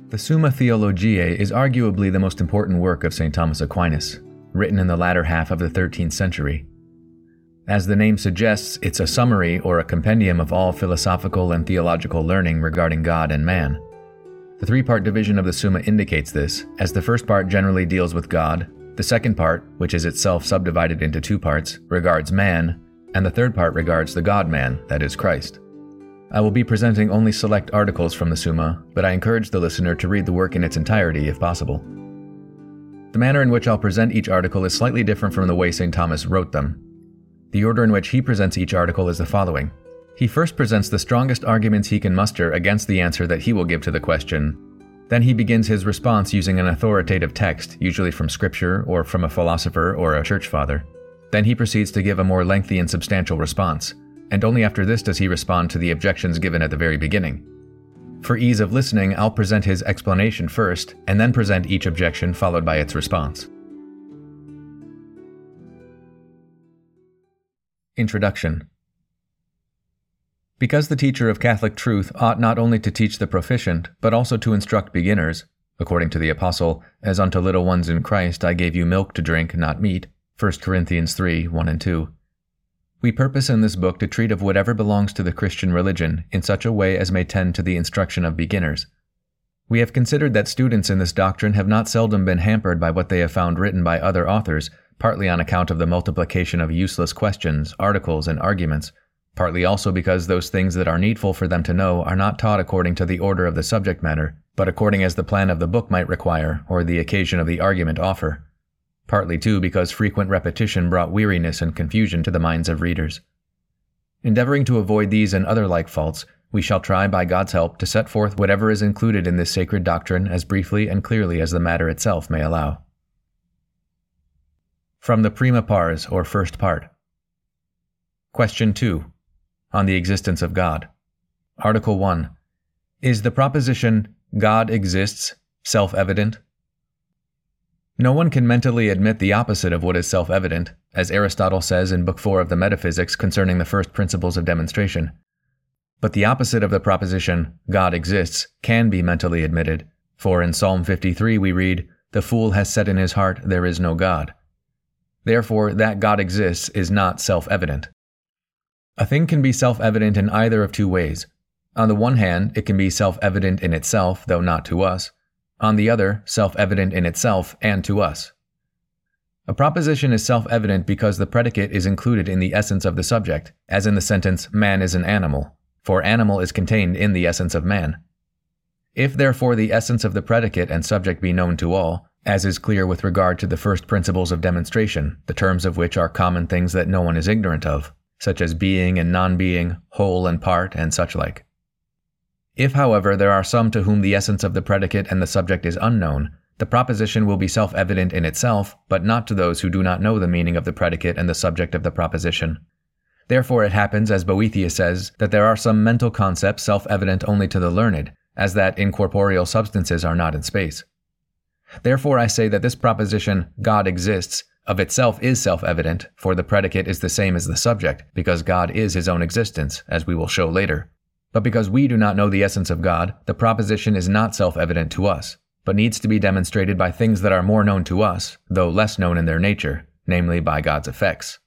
The Summa Theologiae is arguably the most important work of St. Thomas Aquinas, written in the latter half of the 13th century. As the name suggests, it's a summary or a compendium of all philosophical and theological learning regarding God and man. The three-part division of the Summa indicates this, as the first part generally deals with God, the second part, which is itself subdivided into two parts, regards man, and the third part regards the God-man, that is Christ. I will be presenting only select articles from the Summa, but I encourage the listener to read the work in its entirety if possible. The manner in which I'll present each article is slightly different from the way St. Thomas wrote them. The order in which he presents each article is the following. He first presents the strongest arguments he can muster against the answer that he will give to the question. Then he begins his response using an authoritative text, usually from Scripture or from a philosopher or a church father. Then he proceeds to give a more lengthy and substantial response, and only after this does he respond to the objections given at the very beginning. For ease of listening, I'll present his explanation first, and then present each objection followed by its response. Introduction. Because the teacher of Catholic truth ought not only to teach the proficient, but also to instruct beginners, according to the Apostle, as unto little ones in Christ I gave you milk to drink, not meat, 1 Corinthians 3, 1 and 2. We purpose in this book to treat of whatever belongs to the Christian religion in such a way as may tend to the instruction of beginners. We have considered that students in this doctrine have not seldom been hampered by what they have found written by other authors, partly on account of the multiplication of useless questions, articles, and arguments, partly also because those things that are needful for them to know are not taught according to the order of the subject matter, but according as the plan of the book might require, or the occasion of the argument offer. Partly, too, because frequent repetition brought weariness and confusion to the minds of readers. Endeavoring to avoid these and other like faults, we shall try, by God's help, to set forth whatever is included in this sacred doctrine as briefly and clearly as the matter itself may allow. From the Prima Pars, or First Part. Question 2. On the existence of God. Article 1. Is the proposition, God exists, self-evident? No one can mentally admit the opposite of what is self-evident, as Aristotle says in Book 4 of the Metaphysics concerning the first principles of demonstration. But the opposite of the proposition, God exists, can be mentally admitted, for in Psalm 53 we read, "The fool has said in his heart, there is no God." Therefore, that God exists is not self-evident. A thing can be self-evident in either of two ways. On the one hand, it can be self-evident in itself, though not to us. On the other, self-evident in itself and to us. A proposition is self-evident because the predicate is included in the essence of the subject, as in the sentence, "Man is an animal," for animal is contained in the essence of man. If therefore the essence of the predicate and subject be known to all, as is clear with regard to the first principles of demonstration, the terms of which are common things that no one is ignorant of, such as being and non-being, whole and part, and such like. If, however, there are some to whom the essence of the predicate and the subject is unknown, the proposition will be self-evident in itself, but not to those who do not know the meaning of the predicate and the subject of the proposition. Therefore it happens, as Boethius says, that there are some mental concepts self-evident only to the learned, as that incorporeal substances are not in space. Therefore I say that this proposition, God exists, of itself is self-evident, for the predicate is the same as the subject, because God is his own existence, as we will show later. But because we do not know the essence of God, the proposition is not self-evident to us, but needs to be demonstrated by things that are more known to us, though less known in their nature, namely by God's effects.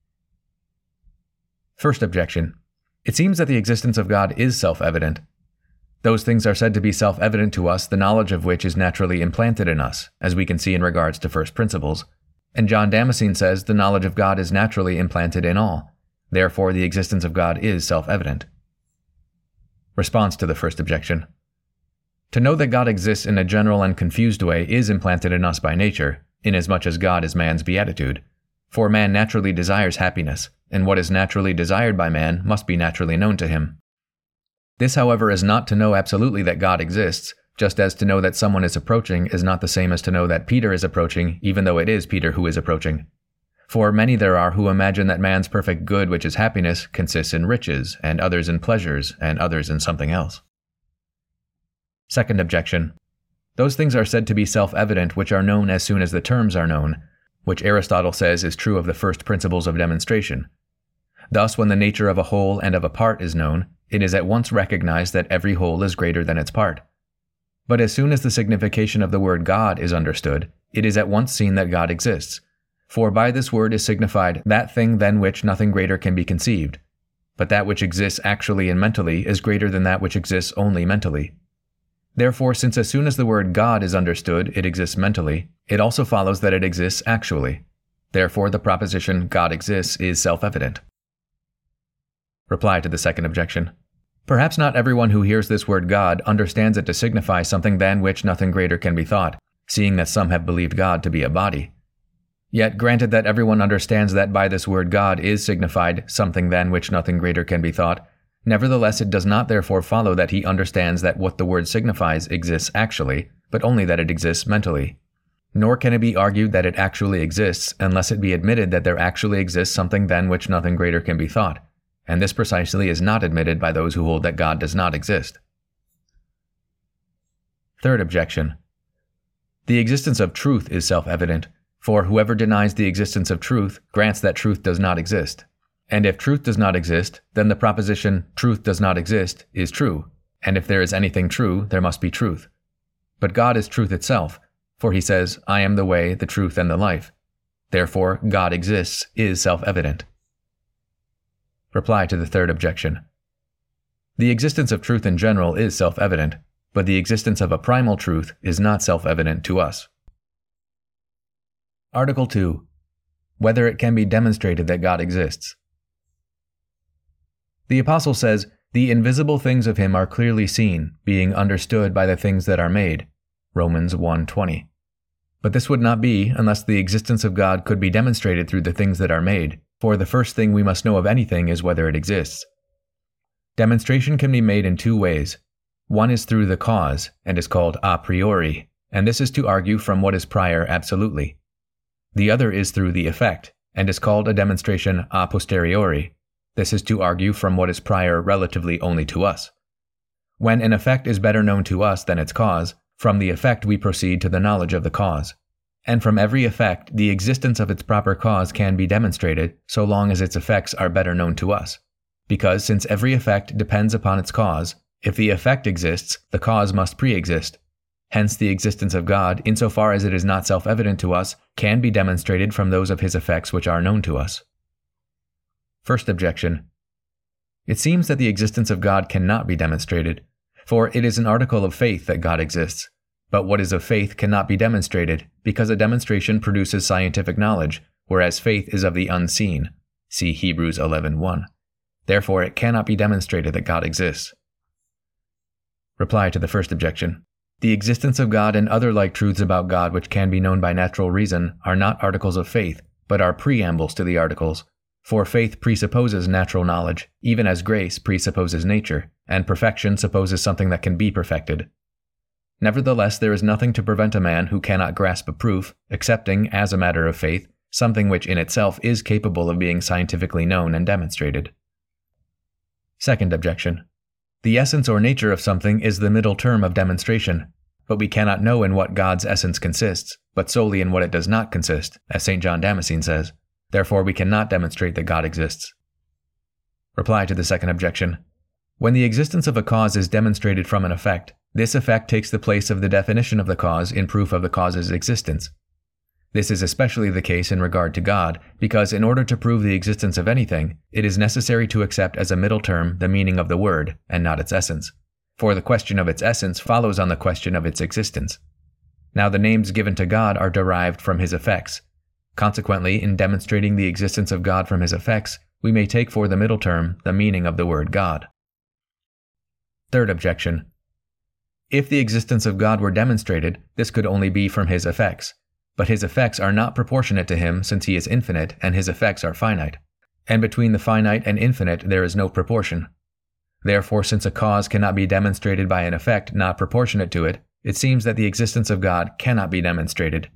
First objection. It seems that the existence of God is self-evident. Those things are said to be self-evident to us, the knowledge of which is naturally implanted in us, as we can see in regards to first principles. And John Damascene says the knowledge of God is naturally implanted in all. Therefore, the existence of God is self-evident. Response to the first objection. To know that God exists in a general and confused way is implanted in us by nature, inasmuch as God is man's beatitude. For man naturally desires happiness, and what is naturally desired by man must be naturally known to him. This, however, is not to know absolutely that God exists, just as to know that someone is approaching is not the same as to know that Peter is approaching, even though it is Peter who is approaching. For many there are who imagine that man's perfect good, which is happiness, consists in riches, and others in pleasures, and others in something else. Second objection. Those things are said to be self-evident which are known as soon as the terms are known, which Aristotle says is true of the first principles of demonstration. Thus, when the nature of a whole and of a part is known, it is at once recognized that every whole is greater than its part. But as soon as the signification of the word God is understood, it is at once seen that God exists. For by this word is signified that thing than which nothing greater can be conceived. But that which exists actually and mentally is greater than that which exists only mentally. Therefore, since as soon as the word God is understood, it exists mentally, it also follows that it exists actually. Therefore, the proposition God exists is self-evident. Reply to the second objection. Perhaps not everyone who hears this word God understands it to signify something than which nothing greater can be thought, seeing that some have believed God to be a body. Yet, granted that everyone understands that by this word God is signified something than which nothing greater can be thought, nevertheless it does not therefore follow that he understands that what the word signifies exists actually, but only that it exists mentally. Nor can it be argued that it actually exists unless it be admitted that there actually exists something than which nothing greater can be thought, and this precisely is not admitted by those who hold that God does not exist. Third objection. The existence of truth is self-evident, for whoever denies the existence of truth grants that truth does not exist. And if truth does not exist, then the proposition truth does not exist is true, and if there is anything true, there must be truth. But God is truth itself, for he says, I am the way, the truth, and the life. Therefore, God exists is self-evident. Reply to the third objection. The existence of truth in general is self-evident, but the existence of a primal truth is not self-evident to us. Article 2. Whether it can be demonstrated that God exists. The Apostle says, the invisible things of him are clearly seen, being understood by the things that are made. Romans 1:20. But this would not be unless the existence of God could be demonstrated through the things that are made, for the first thing we must know of anything is whether it exists. Demonstration can be made in two ways. One is through the cause, and is called a priori, and this is to argue from what is prior absolutely. The other is through the effect, and is called a demonstration a posteriori. This is to argue from what is prior relatively only to us. When an effect is better known to us than its cause, from the effect we proceed to the knowledge of the cause. And from every effect, the existence of its proper cause can be demonstrated, so long as its effects are better known to us. Because since every effect depends upon its cause, if the effect exists, the cause must pre-exist. Hence the existence of God, insofar as it is not self-evident to us, can be demonstrated from those of his effects which are known to us. First objection. It seems that the existence of God cannot be demonstrated, for it is an article of faith that God exists. But what is of faith cannot be demonstrated, because a demonstration produces scientific knowledge, whereas faith is of the unseen. See Hebrews 11:1. Therefore it cannot be demonstrated that God exists. Reply to the first objection. The existence of God and other like truths about God which can be known by natural reason are not articles of faith, but are preambles to the articles. For faith presupposes natural knowledge, even as grace presupposes nature, and perfection supposes something that can be perfected. Nevertheless, there is nothing to prevent a man who cannot grasp a proof, accepting, as a matter of faith, something which in itself is capable of being scientifically known and demonstrated. Second objection. The essence or nature of something is the middle term of demonstration, but we cannot know in what God's essence consists, but solely in what it does not consist, as St. John Damascene says. Therefore we cannot demonstrate that God exists. Reply to the second objection. When the existence of a cause is demonstrated from an effect, this effect takes the place of the definition of the cause in proof of the cause's existence. This is especially the case in regard to God, because in order to prove the existence of anything, it is necessary to accept as a middle term the meaning of the word, and not its essence. For the question of its essence follows on the question of its existence. Now the names given to God are derived from his effects. Consequently, in demonstrating the existence of God from his effects, we may take for the middle term the meaning of the word God. Third objection. If the existence of God were demonstrated, this could only be from his effects. But his effects are not proportionate to him, since he is infinite and his effects are finite. And between the finite and infinite there is no proportion. Therefore, since a cause cannot be demonstrated by an effect not proportionate to it, it seems that the existence of God cannot be demonstrated.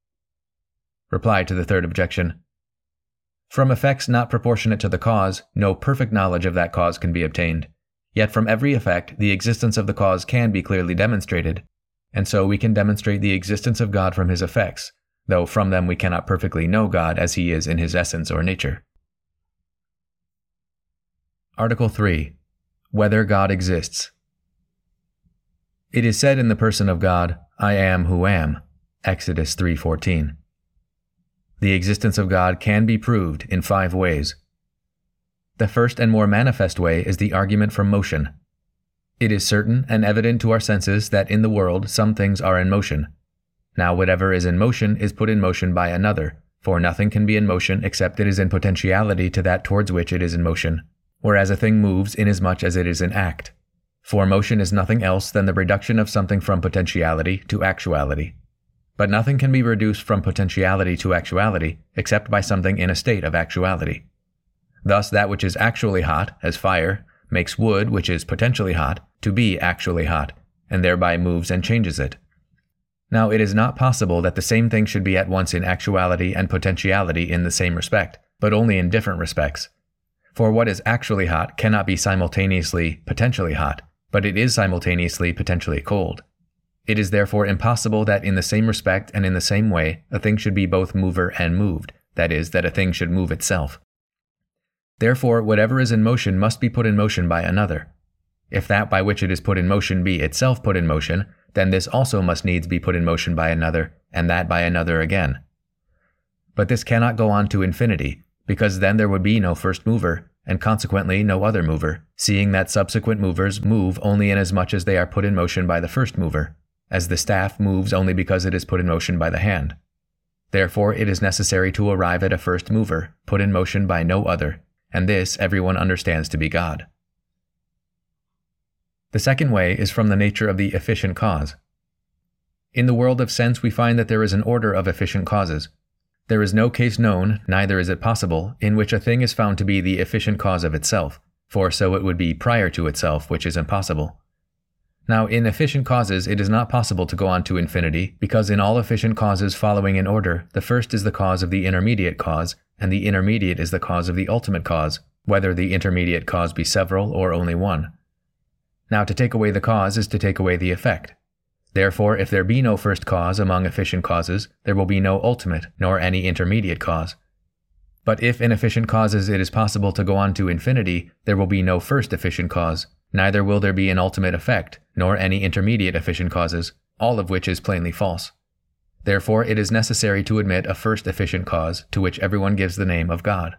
Reply to the third objection. From effects not proportionate to the cause, no perfect knowledge of that cause can be obtained. Yet from every effect, the existence of the cause can be clearly demonstrated. And so we can demonstrate the existence of God from his effects, though from them we cannot perfectly know God as he is in his essence or nature. Article 3. Whether God exists. It is said in the person of God, I am who am, Exodus 3:14. The existence of God can be proved in 5 ways. The first and more manifest way is the argument from motion. It is certain and evident to our senses that in the world some things are in motion. Now whatever is in motion is put in motion by another, for nothing can be in motion except it is in potentiality to that towards which it is in motion, whereas a thing moves inasmuch as it is in act. For motion is nothing else than the reduction of something from potentiality to actuality. But nothing can be reduced from potentiality to actuality except by something in a state of actuality. Thus that which is actually hot, as fire, makes wood, which is potentially hot, to be actually hot, and thereby moves and changes it. Now it is not possible that the same thing should be at once in actuality and potentiality in the same respect, but only in different respects. For what is actually hot cannot be simultaneously potentially hot, but it is simultaneously potentially cold. It is therefore impossible that in the same respect and in the same way a thing should be both mover and moved, that is, that a thing should move itself. Therefore whatever is in motion must be put in motion by another. If that by which it is put in motion be itself put in motion, then this also must needs be put in motion by another, and that by another again. But this cannot go on to infinity, because then there would be no first mover, and consequently no other mover, seeing that subsequent movers move only inasmuch as they are put in motion by the first mover, as the staff moves only because it is put in motion by the hand. Therefore it is necessary to arrive at a first mover, put in motion by no other, and this everyone understands to be God. The second way is from the nature of the efficient cause. In the world of sense we find that there is an order of efficient causes. There is no case known, neither is it possible, in which a thing is found to be the efficient cause of itself, for so it would be prior to itself, which is impossible. Now in efficient causes it is not possible to go on to infinity, because in all efficient causes following in order, the first is the cause of the intermediate cause, and the intermediate is the cause of the ultimate cause, whether the intermediate cause be several or only one. Now to take away the cause is to take away the effect. Therefore if there be no first cause among efficient causes, there will be no ultimate nor any intermediate cause. But if in efficient causes it is possible to go on to infinity, there will be no first efficient cause, neither will there be an ultimate effect, nor any intermediate efficient causes, all of which is plainly false. Therefore it is necessary to admit a first efficient cause, to which everyone gives the name of God.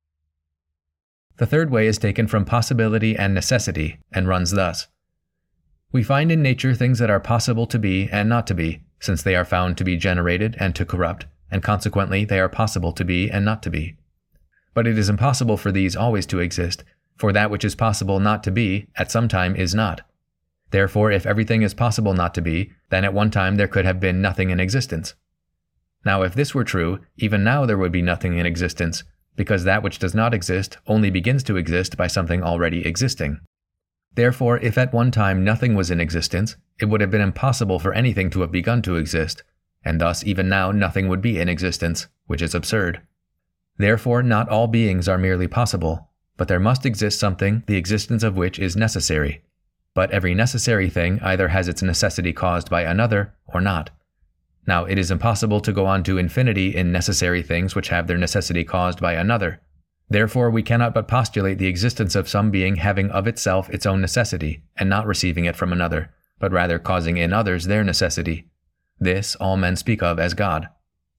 The third way is taken from possibility and necessity, and runs thus. We find in nature things that are possible to be and not to be, since they are found to be generated and to corrupt, and consequently they are possible to be and not to be. But it is impossible for these always to exist, for that which is possible not to be, at some time is not. Therefore if everything is possible not to be, then at one time there could have been nothing in existence. Now if this were true, even now there would be nothing in existence, because that which does not exist only begins to exist by something already existing. Therefore, if at one time nothing was in existence, it would have been impossible for anything to have begun to exist, and thus even now nothing would be in existence, which is absurd. Therefore, not all beings are merely possible, but there must exist something the existence of which is necessary. But every necessary thing either has its necessity caused by another or not. Now it is impossible to go on to infinity in necessary things which have their necessity caused by another. Therefore we cannot but postulate the existence of some being having of itself its own necessity, and not receiving it from another, but rather causing in others their necessity. This all men speak of as God.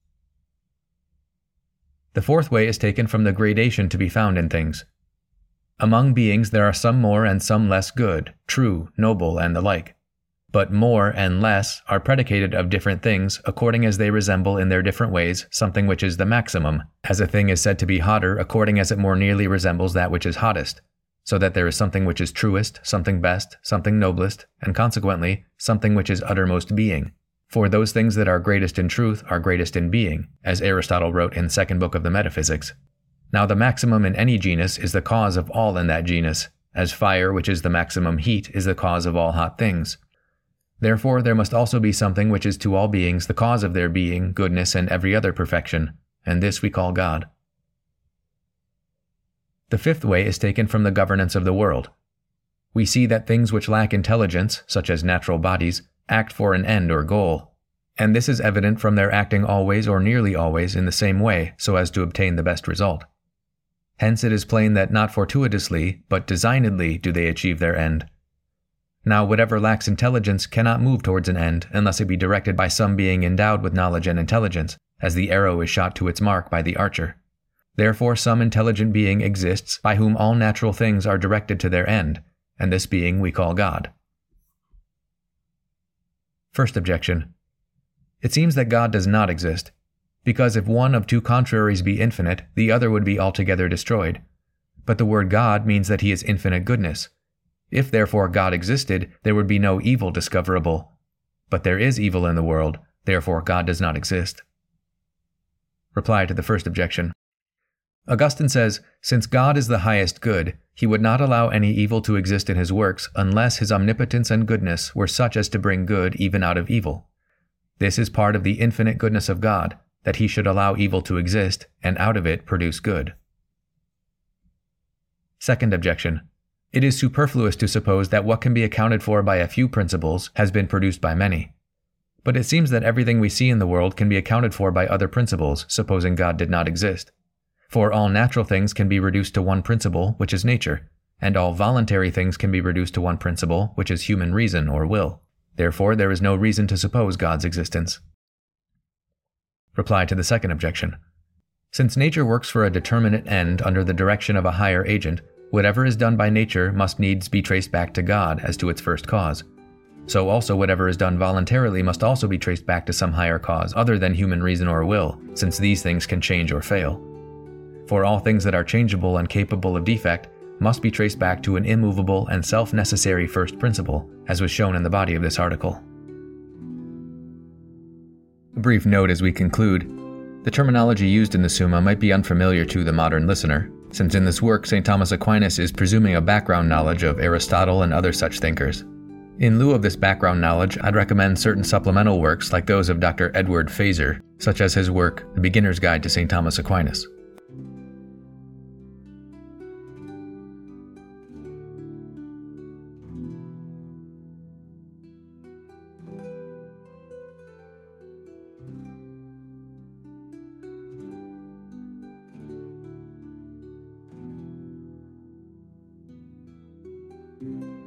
The fourth way is taken from the gradation to be found in things. Among beings there are some more and some less good, true, noble, and the like. But more and less are predicated of different things according as they resemble in their different ways something which is the maximum, as a thing is said to be hotter according as it more nearly resembles that which is hottest, so that there is something which is truest, something best, something noblest, and consequently something which is uttermost being. For those things that are greatest in truth are greatest in being, as Aristotle wrote in the second book of the Metaphysics. Now the maximum in any genus is the cause of all in that genus, as fire, which is the maximum heat, is the cause of all hot things. Therefore there must also be something which is to all beings the cause of their being, goodness, and every other perfection, and this we call God. The fifth way is taken from the governance of the world. We see that things which lack intelligence, such as natural bodies, act for an end or goal, and this is evident from their acting always or nearly always in the same way so as to obtain the best result. Hence it is plain that not fortuitously, but designedly do they achieve their end. Now, whatever lacks intelligence cannot move towards an end unless it be directed by some being endowed with knowledge and intelligence, as the arrow is shot to its mark by the archer. Therefore, some intelligent being exists by whom all natural things are directed to their end, and this being we call God. First objection. It seems that God does not exist, because if one of two contraries be infinite, the other would be altogether destroyed. But the word God means that he is infinite goodness. If therefore God existed, there would be no evil discoverable. But there is evil in the world, therefore God does not exist. Reply to the first objection. Augustine says, since God is the highest good, he would not allow any evil to exist in his works unless his omnipotence and goodness were such as to bring good even out of evil. This is part of the infinite goodness of God, that he should allow evil to exist and out of it produce good. Second objection. It is superfluous to suppose that what can be accounted for by a few principles has been produced by many. But it seems that everything we see in the world can be accounted for by other principles, supposing God did not exist. For all natural things can be reduced to one principle, which is nature, and all voluntary things can be reduced to one principle, which is human reason or will. Therefore, there is no reason to suppose God's existence. Reply to the second objection. Since nature works for a determinate end under the direction of a higher agent, whatever is done by nature must needs be traced back to God as to its first cause. So also whatever is done voluntarily must also be traced back to some higher cause other than human reason or will, since these things can change or fail. For all things that are changeable and capable of defect must be traced back to an immovable and self-necessary first principle, as was shown in the body of this article. A brief note as we conclude. The terminology used in the Summa might be unfamiliar to the modern listener, since in this work St. Thomas Aquinas is presuming a background knowledge of Aristotle and other such thinkers. In lieu of this background knowledge, I'd recommend certain supplemental works like those of Dr. Edward Feser, such as his work, The Beginner's Guide to St. Thomas Aquinas. Thank you.